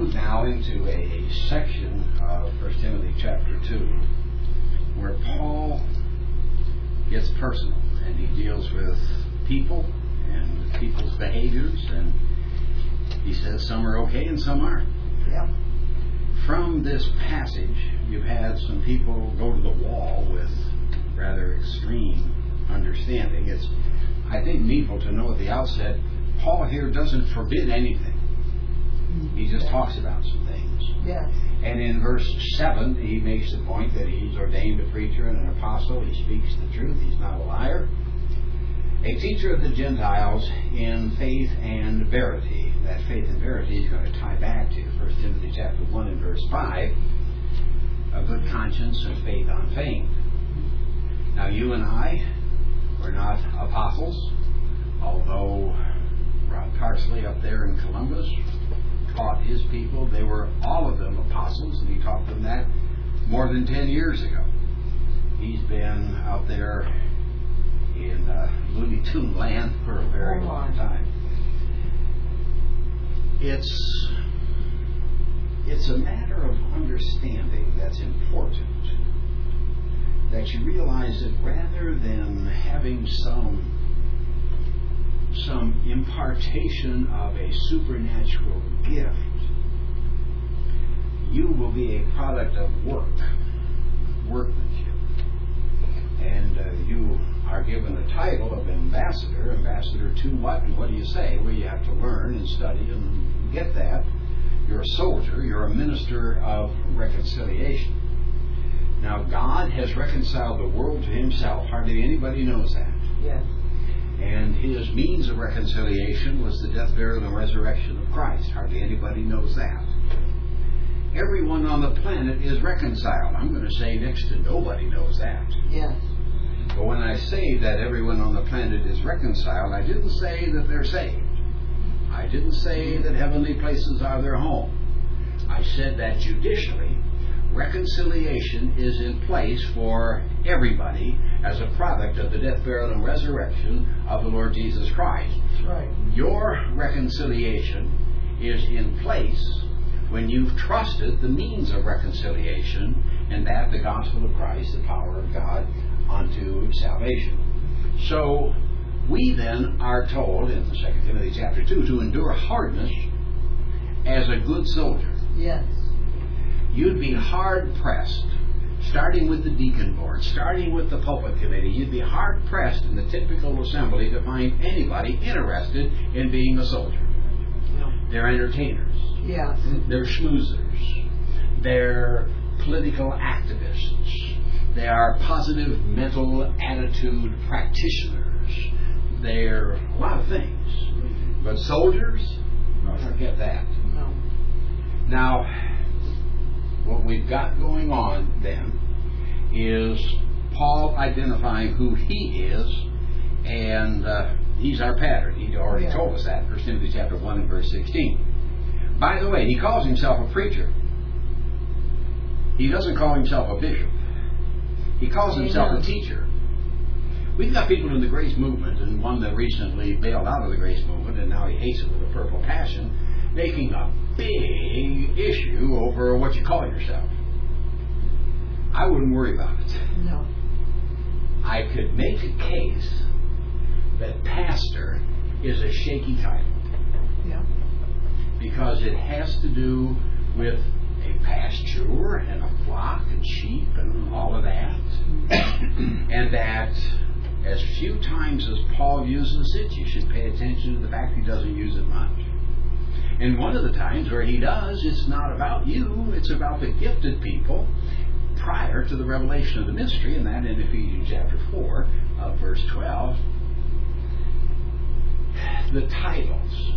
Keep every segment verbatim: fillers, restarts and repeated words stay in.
come now into a section of First Timothy chapter two where Paul gets personal and he deals with people and people's behaviors, and he says some are okay and some aren't. Yeah. From this passage, you've had some people go to the wall with rather extreme understanding. It's, I think, needful to know at the outset, Paul here doesn't forbid anything. He just yes. talks about some things. Yes. And in verse seven, he makes the point that he's ordained a preacher and an apostle. He speaks the truth. He's not a liar. A teacher of the Gentiles in faith and verity. That faith and verity is going to tie back to First Timothy chapter one and verse five. A good conscience and faith unfeigned. Now you and I were not apostles, although Rod Carsley up there in Columbus taught his people. They were all of them apostles, and he taught them that more than ten years ago. He's been out there in uh, Looney Tune land for a very long time. It's it's a matter of understanding that's important. That you realize that rather than having some some impartation of a supernatural gift, you will be a product of work, workmanship. And uh, you are given the title of ambassador. Ambassador to what? And what do you say? Well, you have to learn and study and get that. You're a soldier. You're a minister of reconciliation. Now, God has reconciled the world to himself. Hardly anybody knows that. Yes. And his means of reconciliation was the death, burial, and resurrection of Christ. Hardly anybody knows that. Everyone on the planet is reconciled. I'm going to say next to nobody knows that. Yes. But when I say that everyone on the planet is reconciled, I didn't say that they're saved. I didn't say that heavenly places are their home. I said that judicially, reconciliation is in place for everybody as a product of the death, burial, and resurrection of the Lord Jesus Christ. That's right. Your reconciliation is in place when you've trusted the means of reconciliation, and that the gospel of Christ, the power of God unto salvation. So we then are told in Second Timothy chapter two to endure hardness as a good soldier. Yes. You'd be hard pressed, starting with the deacon board, starting with the pulpit committee, you'd be hard pressed in the typical assembly to find anybody interested in being a soldier. Yeah. They're entertainers. Yes. They're schmoozers. They're political activists. They are positive mental attitude practitioners. They're a lot of things. But soldiers, oh, forget that. No. Now, what we've got going on then is Paul identifying who he is, and uh, he's our pattern. He already yeah. told us that, First Timothy chapter one and verse sixteen. By the way, he calls himself a preacher. He doesn't call himself a bishop. He calls himself Amen. a teacher. We've got people in the Grace Movement, and one that recently bailed out of the Grace Movement, and now he hates it with a purple passion, making a big issue over what you call yourself. I wouldn't worry about it. No. I could make a case that pastor is a shaky title. Yeah. Because it has to do with a pasture and a flock and sheep and all of that. And that as few times as Paul uses it, you should pay attention to the fact he doesn't use it much. And one of the times where he does, it's not about you, it's about the gifted people prior to the revelation of the mystery, and that in Ephesians chapter four, uh, verse twelve. The titles.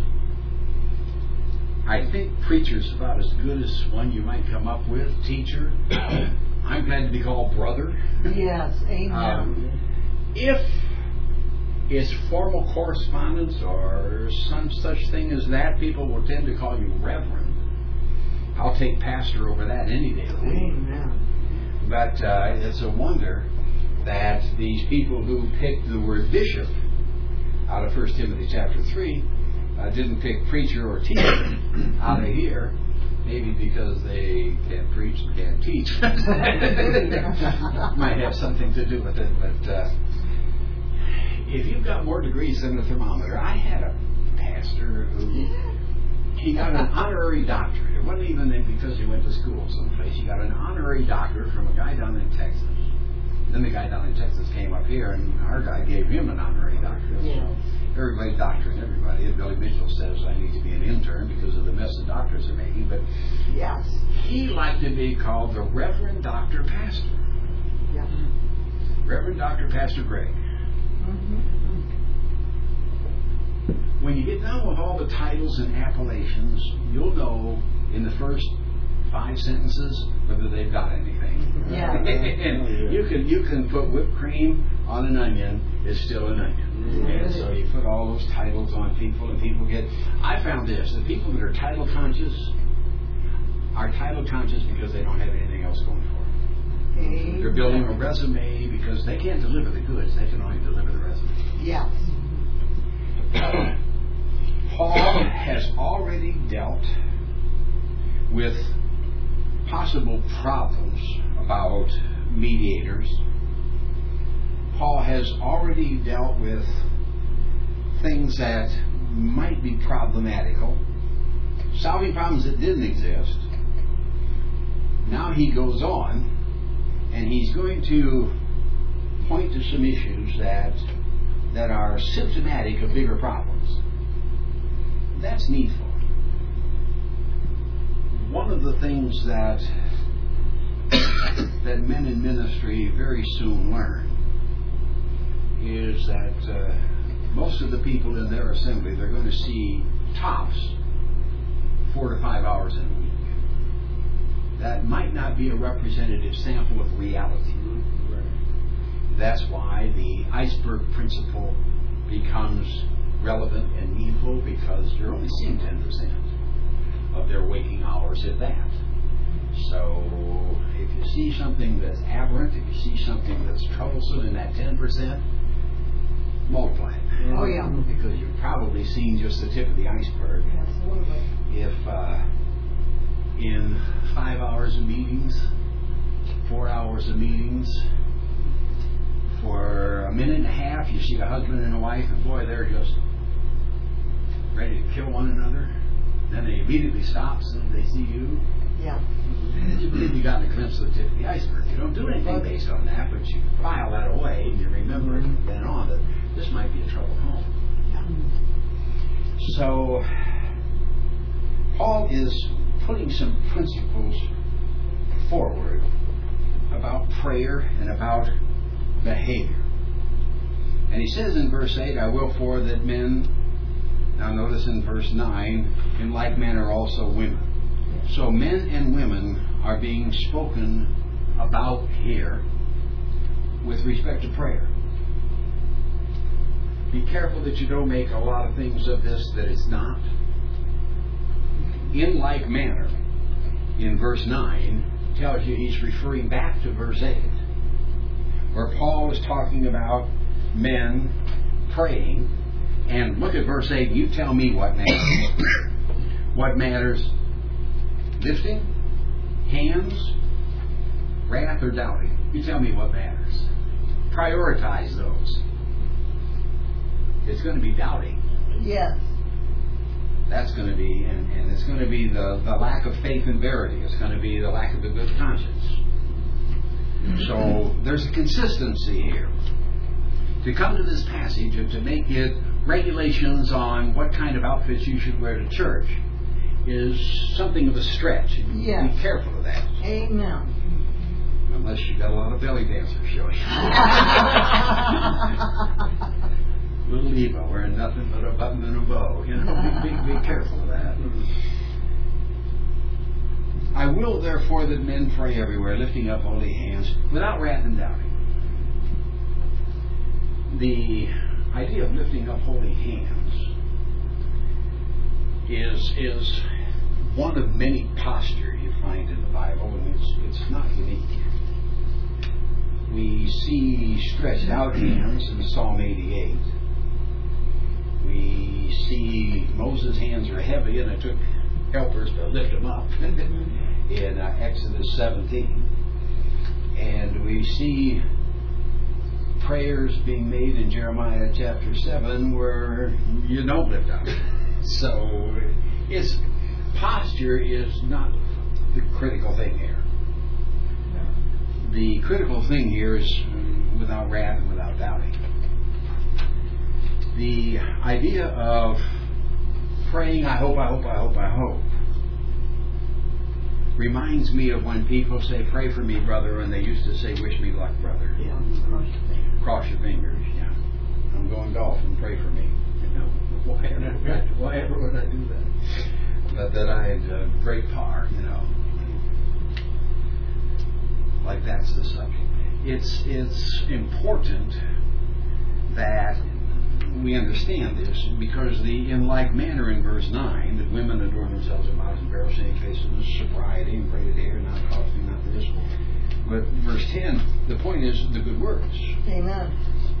I think preacher's about as good as one you might come up with. Teacher. I'm glad to be called brother. Yes, amen. Um, if it's formal correspondence or some such thing as that, people will tend to call you reverend. I'll take pastor over that any day of the week. Amen. But uh, it's a wonder that these people who picked the word bishop out of First Timothy chapter three uh, didn't pick preacher or teacher out of here. Maybe because they can't preach and can't teach. Might have something to do with it. But uh, if you've got more degrees than a thermometer, I had a pastor who he got an honorary doctorate. It wasn't even because he went to school someplace. He got an honorary doctorate from a guy down in Texas. Then the guy down in Texas came up here, and our guy gave him an honorary doctorate. Yes. So everybody's doctoring everybody. And Billy Mitchell says I need to be an intern because of the mess the doctors are making. But Yes. he liked to be called the Reverend Doctor Pastor. Yeah. Reverend Doctor Pastor Greg. Mm-hmm. When you get down with all the titles and appellations, you'll know in the first five sentences whether they've got anything. Yeah. And you can you can put whipped cream on an onion, it's still an onion. And so you put all those titles on people, and people get. I found this: the people that are title conscious are title conscious because they don't have anything else going for them. Amen. They're building a resume because they can't deliver the goods; they can only deliver the resume. Yes. Paul has already dealt with possible problems about mediators. Paul has already dealt with things that might be problematical, solving problems that didn't exist. Now he goes on, and he's going to point to some issues that that are symptomatic of bigger problems. That's needful. One of the things that that men in ministry very soon learn is that uh, most of the people in their assembly, they're going to see tops four to five hours in a week. That might not be a representative sample of reality. That's why the iceberg principle becomes relevant and needful, because you're only seeing ten percent of their waking hours at that. So if you see something that's aberrant, if you see something that's troublesome in that ten percent, multiply it. Oh, yeah. Because you've probably seen just the tip of the iceberg. Absolutely. If uh, in five hours of meetings, four hours of meetings, for a minute and a half, you see a husband and a wife, and boy, they're just ready to kill one another. Then they immediately stop as soon as they see you. Yeah. You've gotten a glimpse of the tip of the iceberg. You don't do anything based on that, but you file that away, and you remember it from then on that this might be a troubled home. Yeah. So, Paul is putting some principles forward about prayer and about behavior. And he says in verse eight, I will for that men, now notice in verse nine, in like manner also women. So men and women are being spoken about here with respect to prayer. Be careful that you don't make a lot of things of this that it's not. In like manner, in verse nine, tells you he's referring back to verse eight, where Paul is talking about men praying. And look at verse eight, you tell me what matters. What matters? Lifting? Hands? Wrath or doubting? You tell me what matters. Prioritize those. It's going to be doubting. Yes. That's going to be, and, and it's going to be the, the lack of faith and verity. It's going to be the lack of a good conscience. So there's a consistency here. To come to this passage and to make it regulations on what kind of outfits you should wear to church is something of a stretch. Yes. Be careful of that. Amen. Unless you've got a lot of belly dancers showing. Little Eva wearing nothing but a button and a bow. You know, be, be, be careful of that. I will therefore that men pray everywhere, lifting up holy hands, without wrath and doubting. The idea of lifting up holy hands is is one of many postures you find in the Bible, and it's it's not unique. We see stretched out hands in Psalm eighty-eight. We see Moses' hands are heavy, and it took helpers to lift them up in uh, Exodus seventeen. And we see prayers being made in Jeremiah chapter seven where you don't lift up. So its posture is not the critical thing here. The critical thing here is without wrath and without doubting. The idea of praying, I hope, I hope, I hope, I hope, reminds me of when people say, pray for me, brother, and they used to say, wish me luck, brother. Yeah, cross your fingers. Cross your fingers, yeah. I'm going golfing, pray for me. You know, why, why ever would I do that? But that I had a great par, you know. Like that's the subject. It's it's important that we understand this, because the in like manner in verse nine, that women adorn themselves in mouths and barrels, saying cases of sobriety and braided hair, not coffee, not this. But verse ten, the point is the good words. Amen.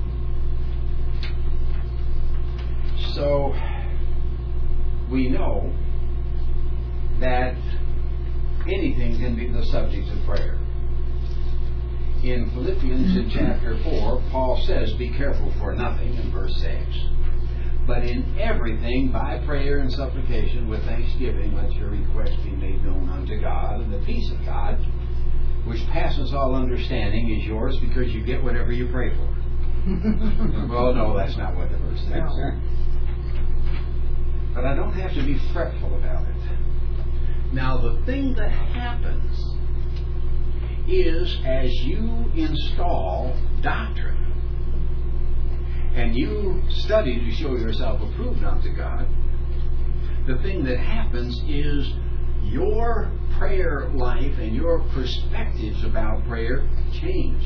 So we know that anything can be the subject of prayer. In Philippians in chapter four, Paul says, be careful for nothing in verse six. But in everything, by prayer and supplication, with thanksgiving, let your requests be made known unto God, and the peace of God, which passes all understanding, is yours because you get whatever you pray for. Well, no, that's not what the verse says. No. But I don't have to be fretful about it. Now, the thing that happens is, as you install doctrine and you study to show yourself approved unto God, the thing that happens is your prayer life and your perspectives about prayer change.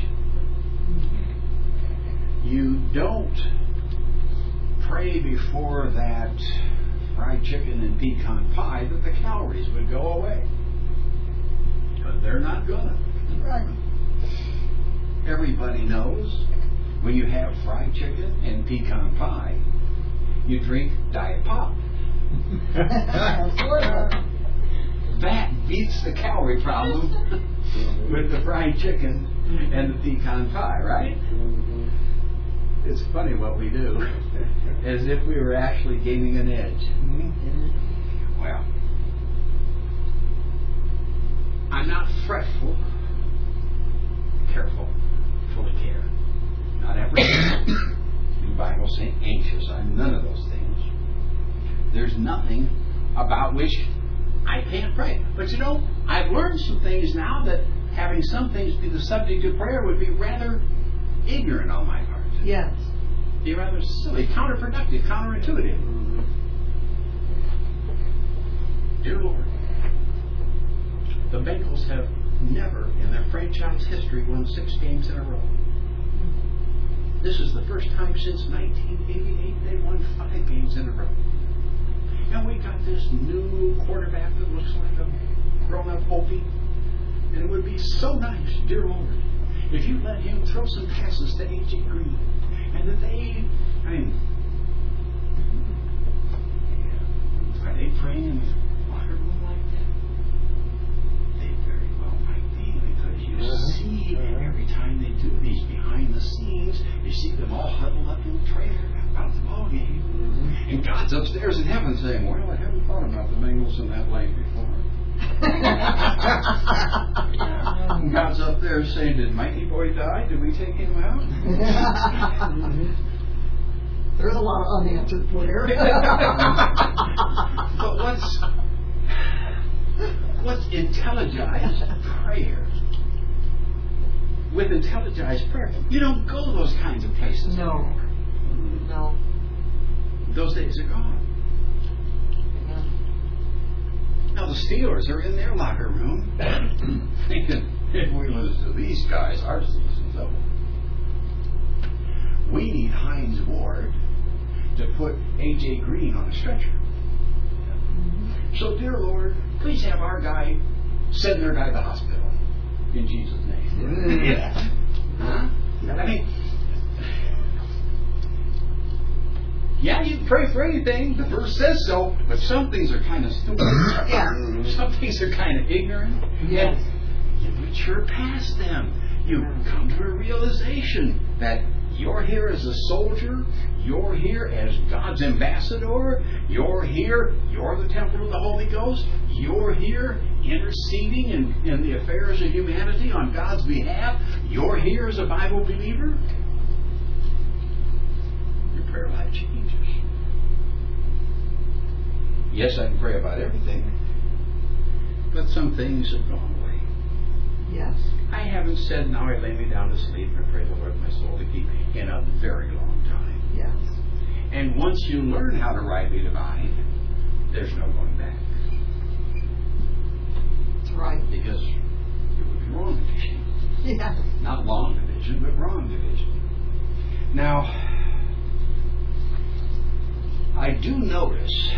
You don't pray before that fried chicken and pecan pie that the calories would go away. But they're not gonna. Right. Everybody knows when you have fried chicken and pecan pie, you drink Diet Pop. That beats the calorie problem with the fried chicken and the pecan pie, right? It's funny what we do, as if we were actually gaining an edge. Well, I'm not fretful. Careful, full of care, not apprehensive. The Bible says anxious. I'm none of those things. There's nothing about which I can't pray. But you know, I've learned some things now that having some things be the subject of prayer would be rather ignorant on my part. Yes. Be rather silly, counterproductive, counterintuitive. Dear Lord, the Bengals have never in their franchise history won six games in a row. This is the first time since nineteen eighty-eight they won five games in a row. And we got this new quarterback that looks like a grown-up Opie. And it would be so nice, dear Lord, if you let him throw some passes to A J Green. And that they, I mean, are they praying in the locker room like that? They very well might be, because you see every time they do these behind the scenes, you see them all huddled up in prayer about the ball game. And God's upstairs in heaven saying, well, I haven't thought about the Bengals in that light before. And God's up there saying, did Mikey Boy die? Did we take him out? There's a lot of unanswered prayer. But what's what's intelligized prayer? With intelligized prayer, you don't go to those kinds of places. No. Anymore. No. Those days are gone. Now the Steelers are in their locker room thinking, if we lose to these guys, our season's over. We need Hines Ward to put A J Green on a stretcher. So, dear Lord, please have our guy send their guy to the hospital. In Jesus' name. Yeah. Huh? I mean, yeah, you can pray for anything. The verse says so, but some things are kind of stupid. Yeah. some things are kind of ignorant. Yes. And you mature past them. You come to a realization that you're here as a soldier. You're here as God's ambassador. You're here. You're the temple of the Holy Ghost. You're here interceding in, in the affairs of humanity on God's behalf. You're here as a Bible believer. Your prayer life changes. Yes, I can pray about everything, but some things have gone away. Yes. I haven't said, now I lay me down to sleep and pray the Lord my soul to keep me in a very long time. Yes. And once you learn how to rightly divide, there's no going back. That's right. Because it would be wrong division. Yes. Not long division, but wrong division. Now, I do notice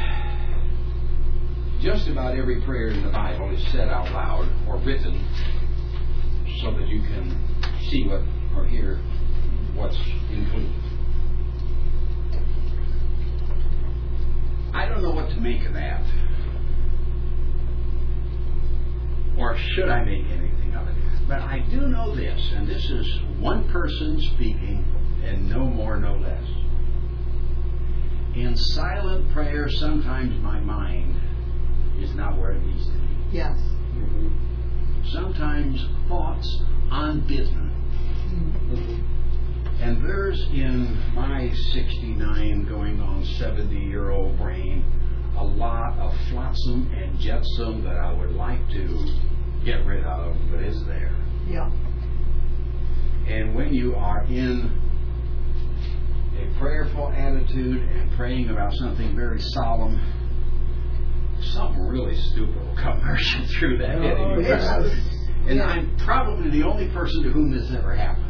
just about every prayer in the Bible is said out loud or written so that you can see what or hear what's included. I don't know what to make of that. Or should I make anything of it? But I do know this, and this is one person speaking and no more, no less. In silent prayer, sometimes my mind is not where it needs to be. Yes. Mm-hmm. Sometimes thoughts on business. Mm-hmm. And there's in my sixty-nine going on seventy year old brain a lot of flotsam and jetsam that I would like to get rid of, but is there. Yeah. And when you are in a prayerful attitude and praying about something very solemn, something really stupid will come marching through that head of yours. Yes. And Yeah. I'm probably the only person to whom this ever happens.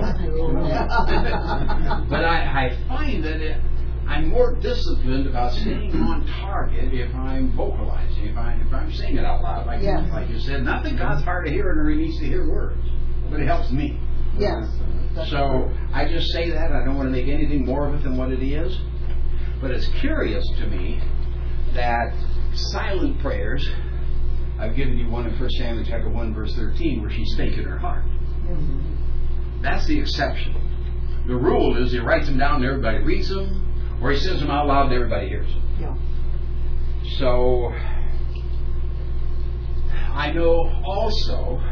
But I, I find that it, I'm more disciplined about staying on target if I'm vocalizing, if, I, if I'm saying it out loud. Like, Yes. like you said, not that God's hard to hear or He needs to hear words, but it helps me. Yes. So I just say that. I don't want to make anything more of it than what it is. But it's curious to me that silent prayers, I've given you one in First Samuel chapter one, verse thirteen, where she spake in her heart. Mm-hmm. That's the exception. The rule is he writes them down and everybody reads them, or he says them out loud and everybody hears them. Yeah. So I know also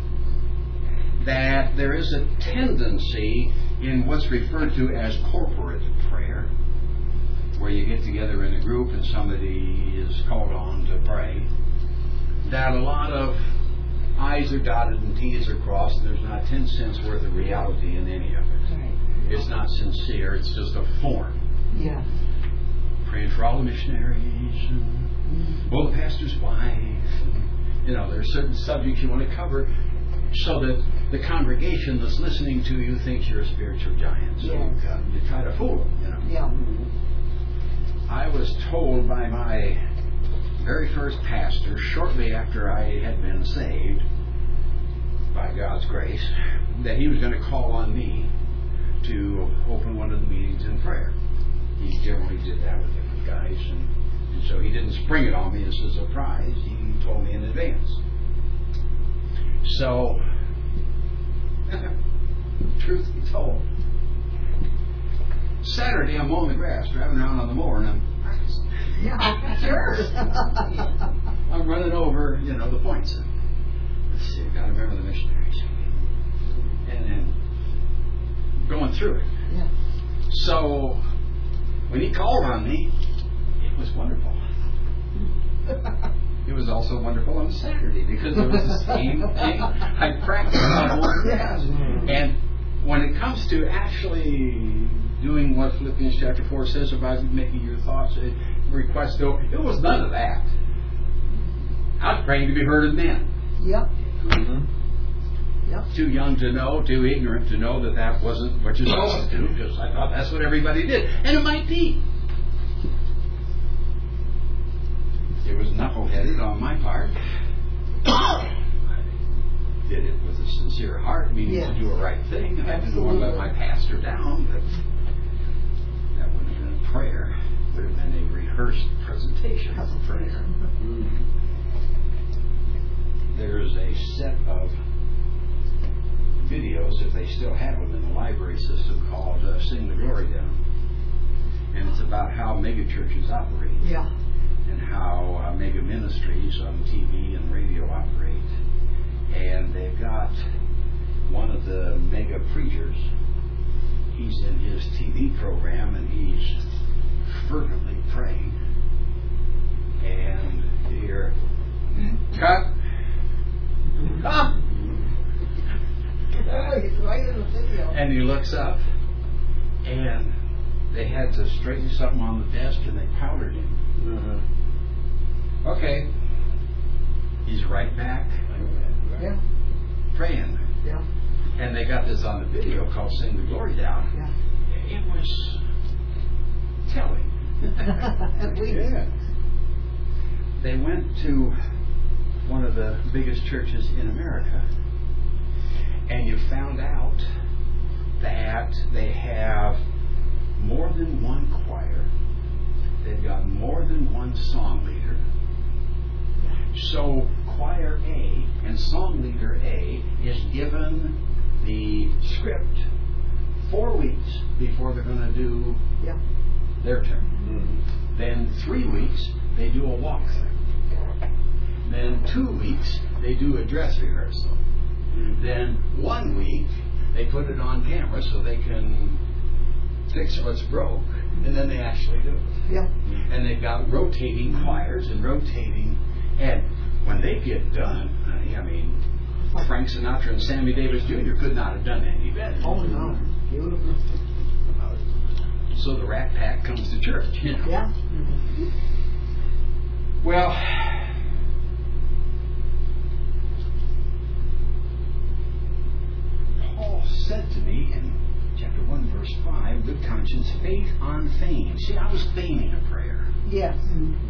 that there is a tendency in what's referred to as corporate prayer, where you get together in a group and somebody is called on to pray, that a lot of I's are dotted and T's are crossed, and there's not ten cents worth of reality in any of it. Right. It's not sincere, it's just a form. Yes. Praying for all the missionaries, and, well, the pastor's wife, and, you know, there are certain subjects you want to cover so that the congregation that's listening to you thinks you're a spiritual giant. So Yes. you, uh, you try to fool them, you know. Yeah. I was told by my very first pastor, shortly after I had been saved, by God's grace, that he was going to call on me to open one of the meetings in prayer. He generally did that with different guys, and, and so he didn't spring it on me as a surprise. He told me in advance. So, truth be told, Saturday I'm mowing the grass, driving around on the mower, and I'm practicing. Yeah, sure. I'm running over, you know, the points. Let's see, I've got to remember the missionaries. And then going through it. Yeah. So, when he called on me, it was wonderful. It was also wonderful on Saturday because it was the same thing. I practiced on mowing grass. And when it comes to actually doing what Philippians chapter four says about making your thoughts a request, though, it was none of that. I was praying to be heard of men. Yep. Mm-hmm. Yep. Too young to know, too ignorant to know that that wasn't what you're supposed to do, because I thought that's what everybody did. And it might be. It was knuckleheaded on my part. I did it with a sincere heart, meaning Yes. to do a right thing. I didn't want to let my pastor down, but that wouldn't have been a prayer. It would have been a rehearsed presentation of a prayer. set of videos, if they still have them in the library system, called uh, Sing the Glory Down. And it's about how mega churches operate. Yeah. And how uh, mega ministries on T V and radio operate. And they've got one of the mega preachers. He's in his T V program and he's fervently praying. And you hear, cut. Ah! Oh, he's right in the video. And he looks up, and they had to straighten something on the desk, and they powdered him. Uh-huh. Okay. He's right back. Yeah. Praying. Yeah. And they got this on the video called Sing the Glory Down. Yeah. It was telling. At least. Yeah. They went to one of the biggest churches in America, and you found out that they have more than one choir. They've got more than one song leader. So choir A and song leader A is given the script four weeks before they're going to do Yeah. their turn. Mm-hmm. Then three weeks they do a walkthrough. Then two weeks they do a dress rehearsal. Mm-hmm. Then one week they put it on camera so they can fix what's broke, and then they actually do it. Yeah. And they've got rotating choirs and rotating, and when they get done, I mean, Frank Sinatra and Sammy Davis Junior could not have done any better. Oh no. Beautiful. So the Rat Pack comes to church. You know? Yeah. Mm-hmm. Well, Paul said to me in chapter one, verse five, good conscience, faith on fame. See, I was feigning a prayer. Yes. Mm-hmm.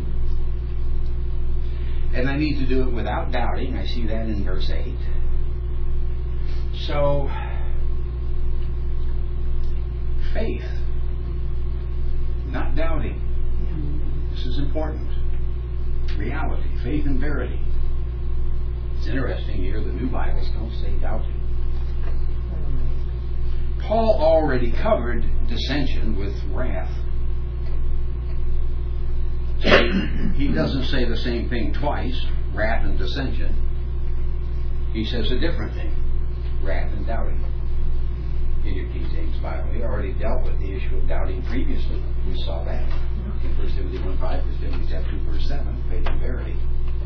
And I need to do it without doubting. I see that in verse eight. So, faith, not doubting. Yeah. This is important. Reality, faith and verity. It's interesting here, the new Bibles don't say doubting. Paul already covered dissension with wrath. He doesn't say the same thing twice, wrath and dissension. He says a different thing, wrath and doubting. In your King James Bible, he already dealt with the issue of doubting previously. We saw that in First Timothy one five, First Timothy chapter two, verse seven, faith and verity.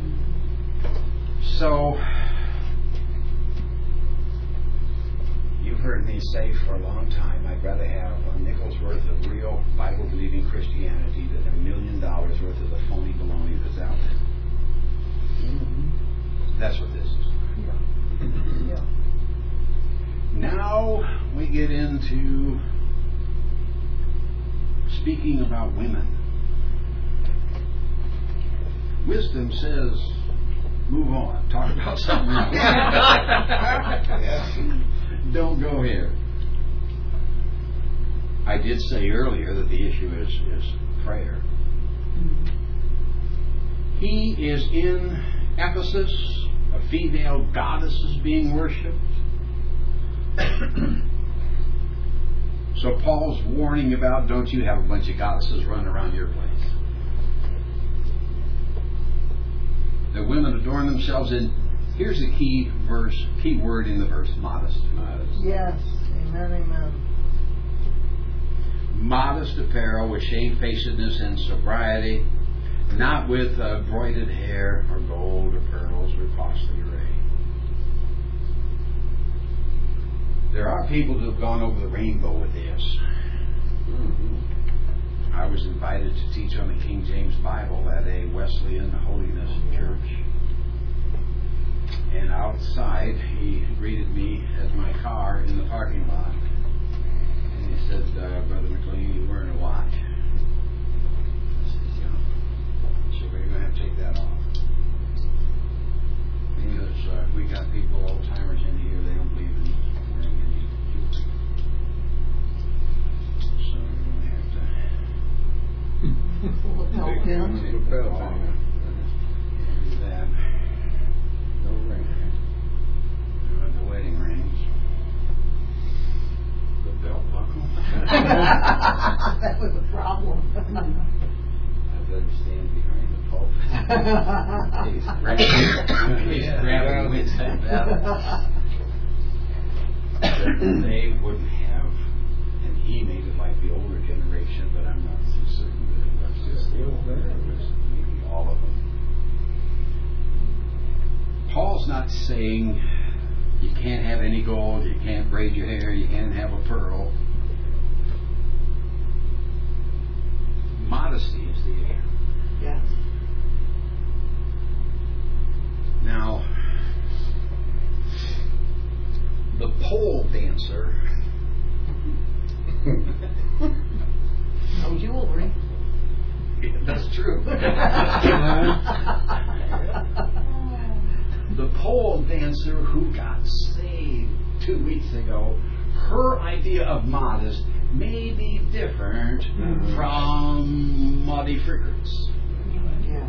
So, you've heard me say for a long time, I'd rather have a nickel's worth of real Bible-believing Christianity than a million dollars worth of the phony baloney that's out there. Mm-hmm. That's what this is. Yeah. Yeah. Now we get into speaking about women. Wisdom says, move on. Talk about something else. Don't go here. I did say earlier that the issue is, is prayer. He is in Ephesus. A female goddess is being worshipped. So Paul's warning about, don't you have a bunch of goddesses running around your place. The women adorn themselves in, here's a key verse, key word in the verse, modest. Modest. Yes. Amen, amen. Modest apparel with shamefacedness and sobriety, not with uh, broided hair or gold or pearls or costly array. There are people who have gone over the rainbow with this. Mm-hmm. I was invited to teach on the King James Bible at a Wesleyan Holiness Church. And outside, he greeted me at my car in the parking lot. And he said, uh, Brother McLean, you're wearing a watch. I said, yeah. So we're going to have to take that off. Because uh, we got people, old timers in here, they don't believe in wearing any jewelry. So we're going to have to. Lapel pin. Lapel pin. Do that. No ring. that was a problem. I'd rather stand behind the pulpit. He's grabbing, he's grabbing wins that battle. They wouldn't have, and he made it like the older generation, but I'm not so certain that it was just the older. It was maybe all of them. Paul's not saying you can't have any gold, you can't braid your hair, you can't have a pearl. Modesty is the issue. Yes. Now, the pole dancer. No jewelry. That's true. The pole dancer who got saved two weeks ago, her idea of modest may be different mm-hmm. from Muddy Frickert's. Yes.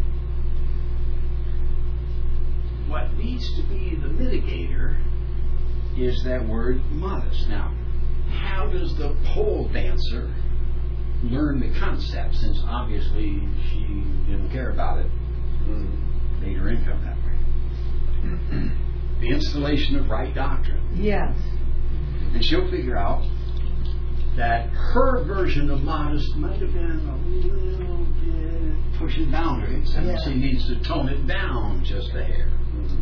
What needs to be the mitigator is that word modest. Now, how does the pole dancer learn the concept, since obviously she didn't care about it, mm-hmm. made her income that way? The installation of right doctrine. Yes. And she'll figure out that her version of modest might have been a little bit pushing boundaries, and yeah. she needs to tone it down just a hair.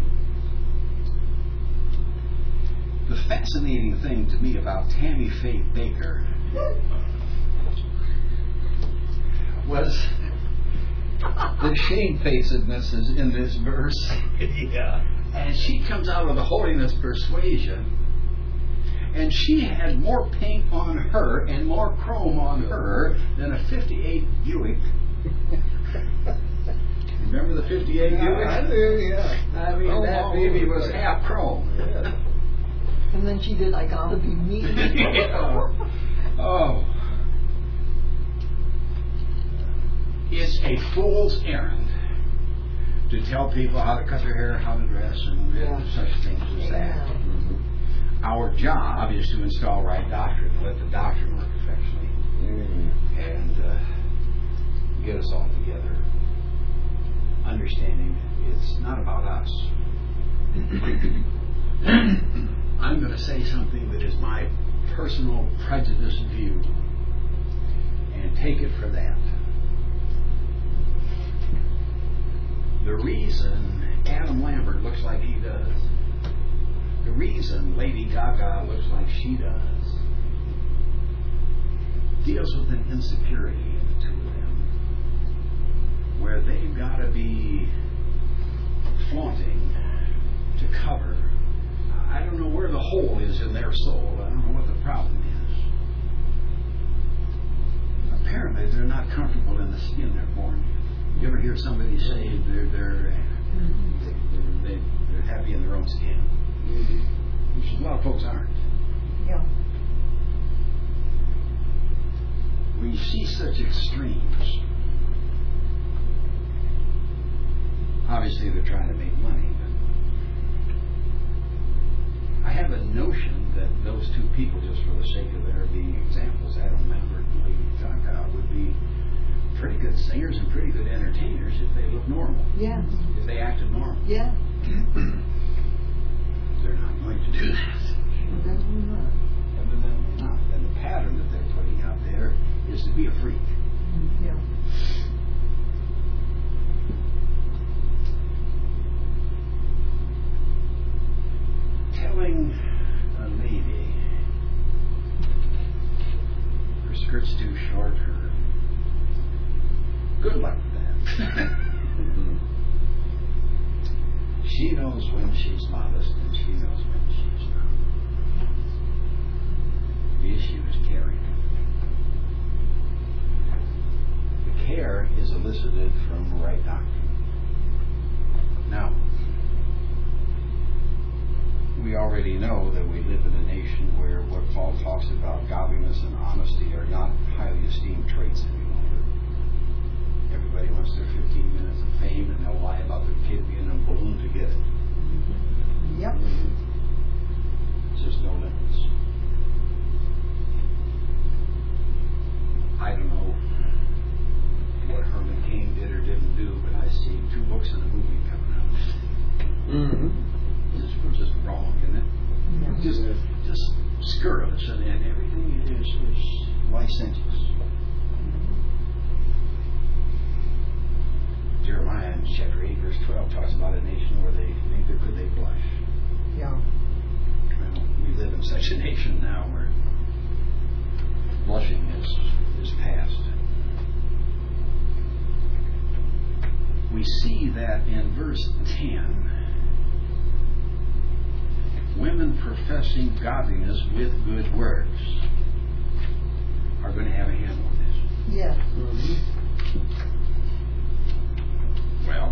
The fascinating thing to me about Tammy Faith Baker was the shamefacedness is in this verse. Yeah. And she comes out of the holiness persuasion, and she had more paint on her and more chrome on her than a fifty-eight Buick. Remember the fifty-eight yeah, Buick? I do, yeah. I mean, oh, that baby was half chrome. Yeah. And then she did, I gotta be me. Yeah. Oh. It's a fool's errand to tell people how to cut their hair, how to dress, and yeah. such things as yeah. that. Mm-hmm. Our job is to install right doctrine, let the doctrine work effectively, mm-hmm. and uh, get us all together, understanding it's not about us. I'm going to say something that is my personal prejudiced view, and take it for that. The reason Adam Lambert looks like he does, the reason Lady Gaga looks like she does, deals with an insecurity in the two of them, where they've got to be flaunting to cover. I don't know where the hole is in their soul. I don't know what the problem is. Apparently, they're not comfortable in the skin they're born in. You ever hear somebody say they're they're mm-hmm. they're, they're happy in their own skin? Mm-hmm. Which a lot of folks aren't. Yeah. When you see such extremes, obviously they're trying to make money. I have a notion that those two people, just for the sake of their being examples, Adam Lambert and Lady Gaga, would be pretty good singers and pretty good entertainers if they look normal. Yes. If they acted normal. Yeah. They're not going to do that. Evidently not. Evidently not. And the pattern that they're putting out there is to be a freak. Yeah. Telling a lady her skirt's too short, her good luck with that. She knows when she's modest and she knows when she's not. The issue is caring. The care is elicited from right doctrine. Now, we already know that we live in a nation where what Paul talks about, godliness and honesty, are not highly esteemed traits any longer. Everybody wants their fifteen minutes of fame, and they'll lie about their kid being a balloon to get it. Yep. There's just no limits. it talks about a nation where they neither could they blush. Yeah. Well, we live in such a nation now where blushing is is past. We see that in verse ten. Women professing godliness with good works are going to have a hand on this. Yes. Mm-hmm. Well,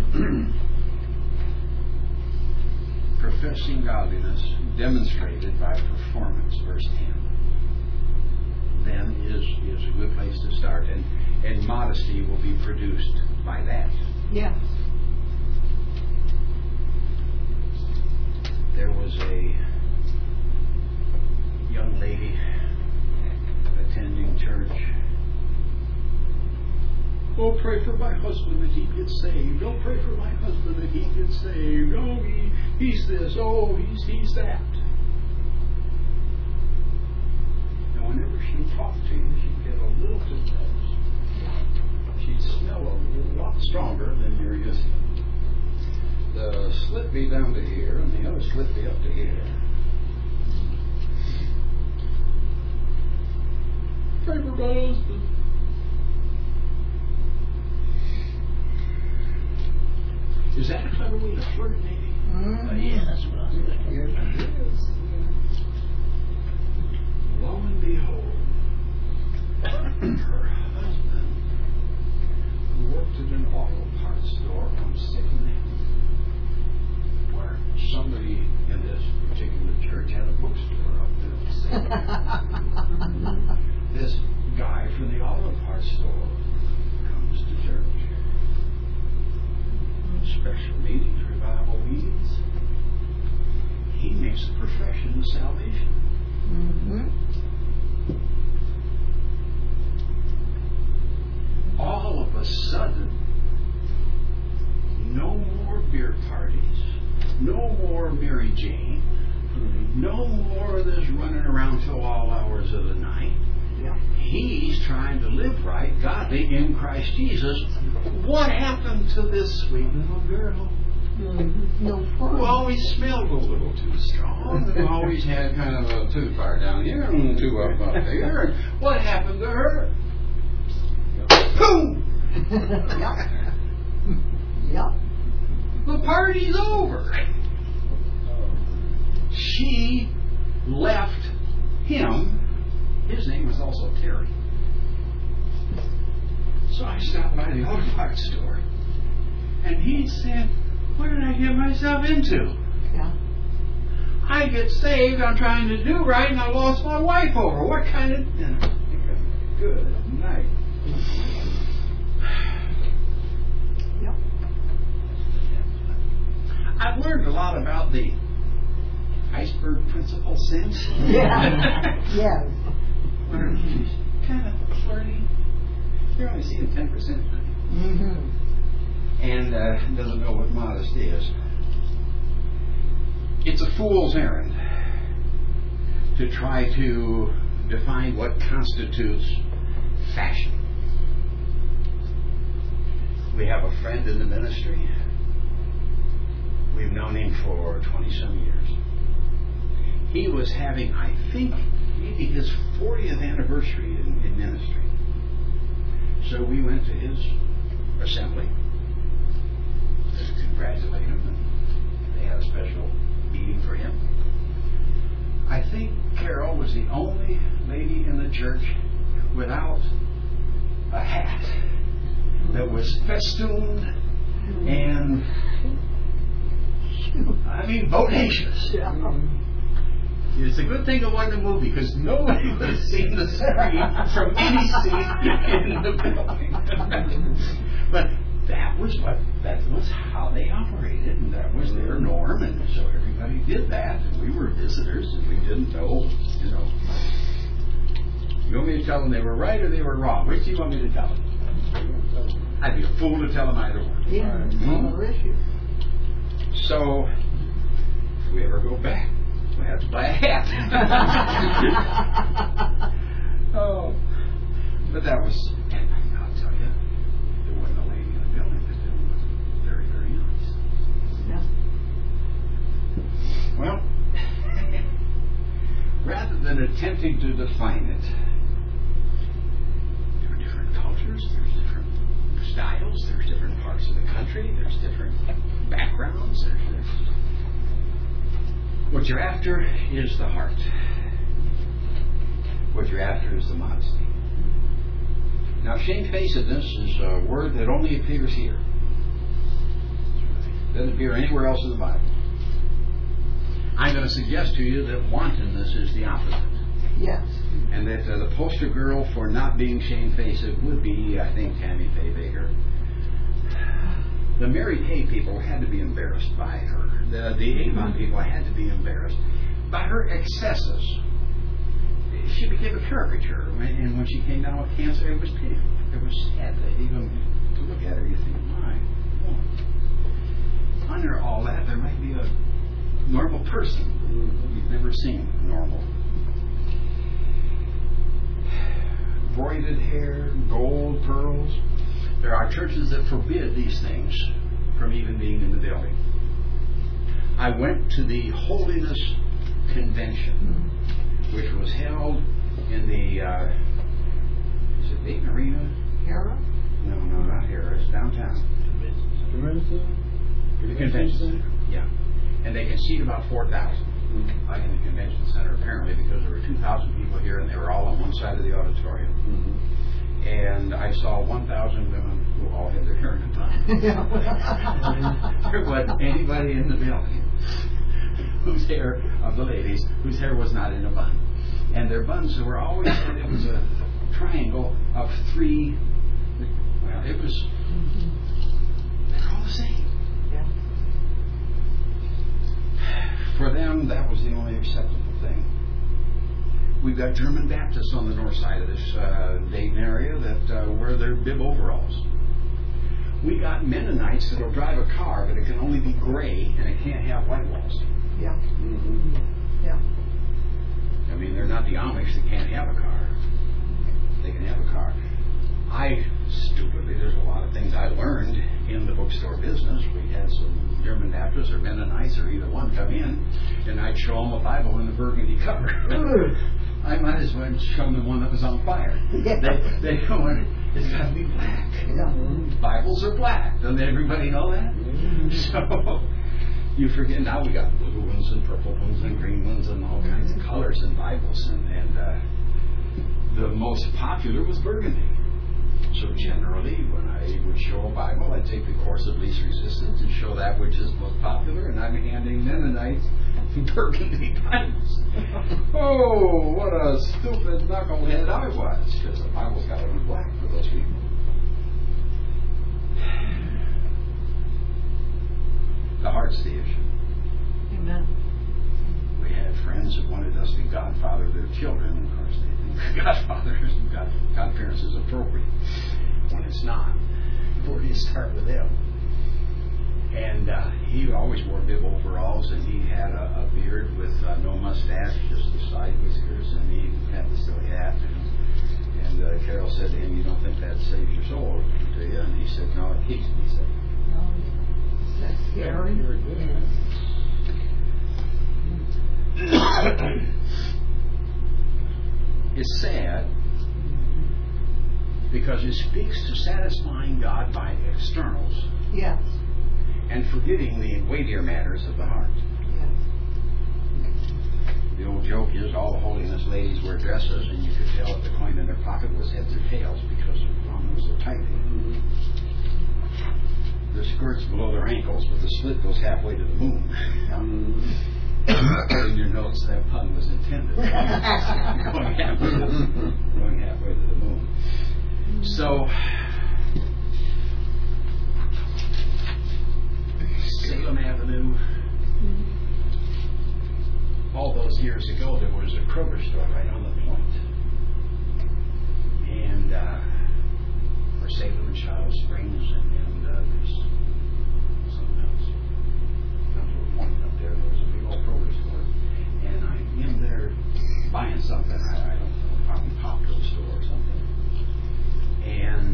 professing godliness demonstrated by performance, verse ten, then is, is a good place to start. And, and modesty will be produced by that. Yes. There was a young lady attending church. Oh, pray for my husband that he gets saved. Oh, pray for my husband that he gets saved. Oh, he, he's this. Oh, he's, he's that. And whenever she talked to you, she'd get a little too close. She'd smell a lot stronger than you're used to. The slit be down to here, and the other slit be up to here. Pray for my husband. Is that a clever way to flirt, maybe? Mm-hmm. Uh, yeah, that's what I was thinking. Yes, it is. Lo and behold, her husband, who worked at an auto parts store on Second Avenue, where somebody in this particular church had a bookstore up there on Second Avenue. This guy from the auto parts store comes to church. Special meetings, revival meetings. He makes a profession of salvation. Mm-hmm. All of a sudden, no more beer parties, no more Mary Jane, no more of this running around till all hours of the night. Yeah. He's trying to live right, godly in Christ Jesus. What happened to this sweet little girl? Mm-hmm. No fun. Who always smelled a little too strong, and always had kind of a too far down here and too up up there. What happened to her? Boom! Yep. Yep. The party's over. She left him. His name was also Terry. So I stopped by the auto parts store, and he said, "What did I get myself into? Yeah. I get saved, I'm trying to do right, and I lost my wife over. What kind of..." And I'm thinking, good night. Yep. I've learned a lot about the iceberg principle since. Yeah. Yes. Where she's kind of flirty. You're only seeing ten percent. Mm-hmm. And uh, doesn't know what modesty is. It's a fool's errand to try to define what constitutes fashion. We have a friend in the ministry. We've known him for twenty-some years. He was having, I think, maybe his fortieth anniversary in, in ministry. So we went to his assembly to congratulate him, and they had a special meeting for him. I think Carol was the only lady in the church without a hat that was festooned and, I mean, bodacious. Yeah. It's a good thing it wasn't a movie, because nobody would have seen the screen from any seat in the building. But that was what that was how they operated, and that was their norm, and so everybody did that, and we were visitors, and we didn't know, you know. You want me to tell them they were right or they were wrong? Which do you want me to tell them? I'd be a fool to tell them either one. Yeah. Hmm? No issue. So, if we ever go back, we have to buy a hat. Oh, but that was, and I'll tell you, there wasn't a lady in the building that didn't was very, very nice. Well, rather than attempting to define it, there are different cultures, there's different styles, there's different parts of the country, there's different backgrounds. There's, there's... What you're after is the heart. What you're after is the modesty. Now, shamefacedness is a word that only appears here. It doesn't appear anywhere else in the Bible. I'm going to suggest to you that wantonness is the opposite. Yes. And that uh, the poster girl for not being shamefaced would be, I think, Tammy Faye Baker. The Mary Kay people had to be embarrassed by her. The, the Avon people had to be embarrassed by her excesses. She became a caricature, and when she came down with cancer, it was pitiful. It was sad that even to look at her, you think, my woman. Under all that, there might be a normal person you've never seen normal. Braided hair, gold, pearls. There are churches that forbid these things from even being in the building. I went to the Holiness Convention, which was held in the, uh, is it Dayton Arena? Hera? No, no, not Hera. It's downtown. The convention center. Yeah. And they can seat about four thousand. Mm-hmm. Like in the convention center, apparently, because there were two thousand people here and they were all on one side of the auditorium. Mm-hmm. And I saw one thousand women who all had their hair in a bun. There wasn't anybody in the building whose hair, of the ladies, whose hair was not in a bun. And their buns were always, it was a triangle of three, well, it was, they're all the same. Yeah. For them, that was the only acceptable thing. We've got German Baptists on the north side of this uh, Dayton area that uh, wear their bib overalls. We got Mennonites that will drive a car, but it can only be gray and it can't have white walls. Yeah. Mm-hmm. Yeah. I mean, they're not the Amish that can't have a car. They can have a car. I, stupidly, there's a lot of things I learned in the bookstore business. We had some German Baptists or Mennonites or either one come in, and I'd show them a Bible in the burgundy cover. I might as well show them the one that was on fire. Yeah. They, they go, it's got to be black. Yeah. Bibles are black. Doesn't everybody know that? Mm-hmm. So you forget, now we got blue ones and purple ones and green ones and all kinds of colors in Bibles. And, and uh, the most popular was burgundy. So generally, when I would show a Bible, I'd take the course of least resistance and show that which is most popular, and I'm handing Mennonites burgundy Bibles. Oh, what a stupid knucklehead I was, because the Bible's got to be black for those people. The heart's the issue. Amen. We had friends that wanted us to godfather their children. Of course, they think godfathers and god, godparents is appropriate when it's not. Where do you start with them? And uh, he always wore bib overalls, and he had a, a beard with uh, no mustache, just the side whiskers, and he had the silly hat. And, and uh, Carol said to him, "You don't think that saves your soul, do you?" And he said, "No, it keeps me safe." No, that's scary. Very good. It's sad because it speaks to satisfying God by externals. Yes. And forgetting the weightier matters of the heart. Yes. The old joke is all the holiness ladies wear dresses, and you could tell if the coin in their pocket was heads or tails because their thumb was so tight. Their skirts below their ankles, but the slit goes halfway to the moon. In your notes, that pun was intended. going, halfway to the, going halfway to the moon. So, Salem Avenue. All those years ago, there was a Kroger store right on the point. And, uh, for Salem and Charlotte Springs, and, and uh, there's something else. Comes to a point up there, there was a big old Kroger store. And I'm in there buying something, I, I don't know, probably Popco store or something. And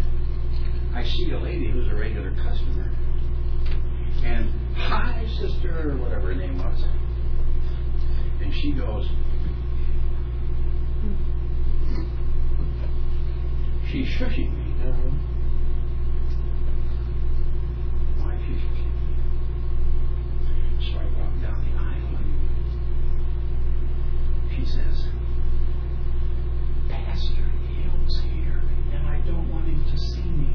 I see a lady who's a regular customer. And, "Hi, sister, or whatever her name was. And she goes, she's shushing me. Uh-huh. Why is she shushing me? So I walk down the aisle and she says, Pastor Hill's here and I don't want him to see me.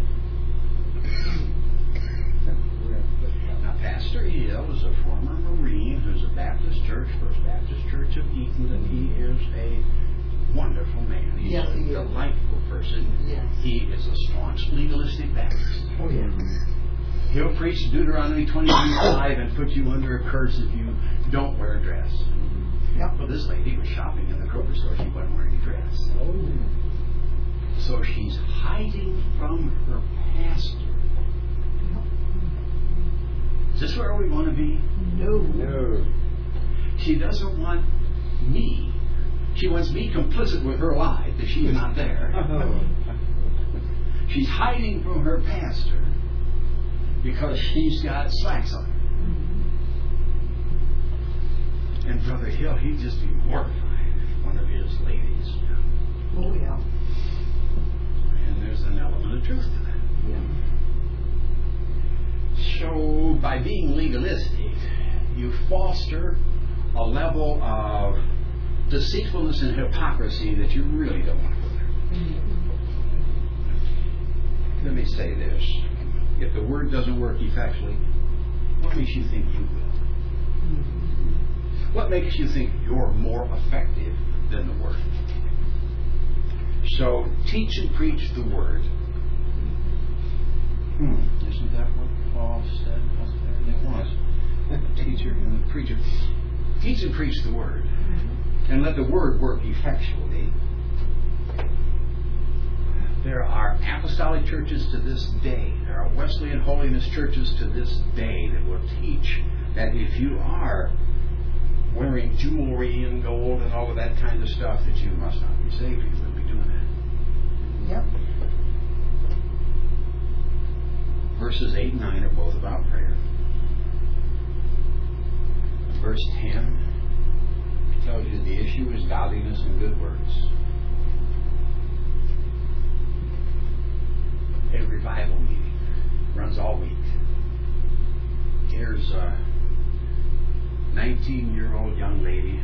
Now, Pastor Hill is a former Marine who's a Baptist church, First Baptist Church of Eaton, and he is a wonderful man. He's Yes, a he is. delightful person. Yes. He is a staunch legalistic Baptist. Oh, yes. He'll preach Deuteronomy twenty-two five and put you under a curse if you don't wear a dress. Yep. Well, this lady was shopping in the Kroger store. She wasn't wearing a dress. Oh. So she's hiding from her pastor. Is this where we want to be? No. No. She doesn't want me. She wants me complicit with her lie that she's not there. She's hiding from her pastor because she's got slacks on her. And Brother Hill, he'd just be mortified if one of his ladies. Oh, yeah. And there's an element of truth to that. Yeah. So, by being legalistic, you foster a level of deceitfulness and hypocrisy that you really don't want to go there. Let me say this. If the word doesn't work effectually, what makes you think you will? What makes you think you're more effective than the word? So, teach and preach the word. Hmm. Isn't that what Paul said? It was. The teacher and the preacher. Teach and preach the word. And let the word work effectually. There are apostolic churches to this day. There are Wesleyan holiness churches to this day that will teach that if you are wearing jewelry and gold and all of that kind of stuff, that you must not be saved. You wouldn't be doing that. Yep. Verses eight and nine are both about prayer. Verse ten tells you the issue is godliness and good works. A revival meeting runs all week. Here's a nineteen-year-old young lady.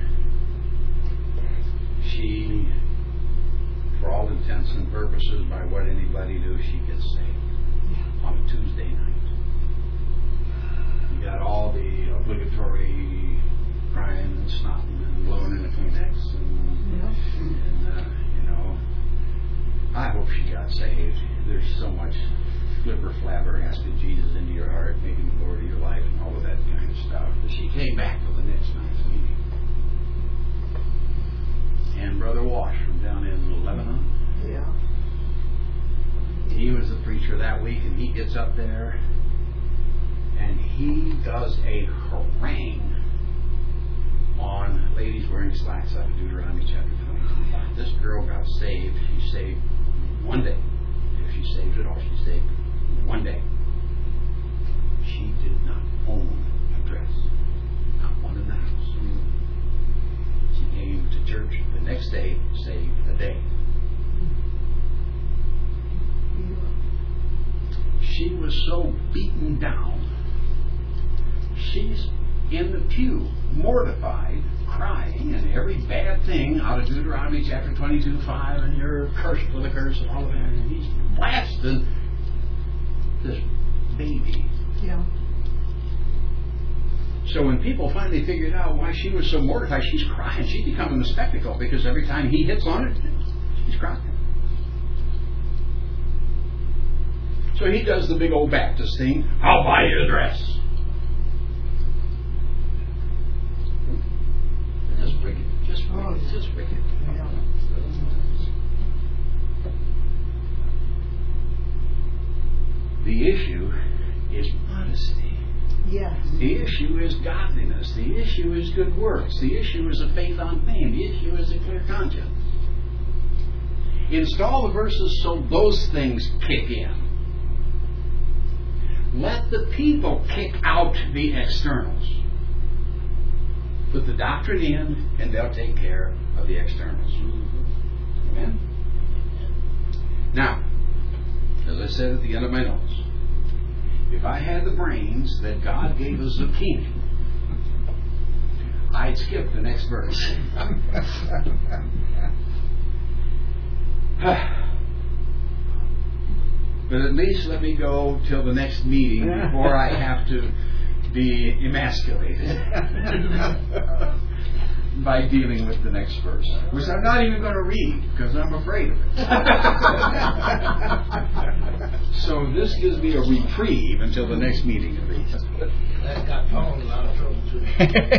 She, for all intents and purposes, by what anybody knew, she gets saved on a Tuesday night. You got all the obligatory crying and snotting and blowing in the Kleenex and, Yep. and uh, you know, I hope she got saved. There's so much flipper flabber asking Jesus into your heart, making him Lord of your life, and all of that kind of stuff. But she came back for the next night's meeting. And Brother Wash from down in Lebanon, Yeah. he was the preacher that week, and he gets up there and he does a harangue on ladies wearing slacks out of Deuteronomy chapter twenty-two. This girl got saved. She saved one day. If she saved at all, she saved one day. She did not own a dress. Not one in the house. She came to church the next day, saved a day. She was so beaten down, she's in the pew, mortified, crying, and every bad thing out of Deuteronomy chapter twenty-two five, and you're cursed with a curse and all of that. And he's blasting this baby. Yeah. So when people finally figured out why she was so mortified, she's crying. She's becoming a spectacle because every time he hits on it, she's crying. So he does the big old Baptist thing. I'll buy you a dress. Just wicked. Just wicked. Just wicked. Yeah. The issue is honesty. Yes. The issue is godliness. The issue is good works. The issue is a faith on fame. The issue is a clear conscience. Install the verses so those things kick in. Let the people kick out the externals. Put the doctrine in, and they'll take care of the externals. Amen? Now, as I said at the end of my notes, if I had the brains that God gave a zucchini, I'd skip the next verse. But at least let me go till the next meeting before I have to be emasculated by dealing with the next verse, which I'm not even going to read because I'm afraid of it. So this gives me a reprieve until the next meeting at least. That got Paul in a lot of trouble too.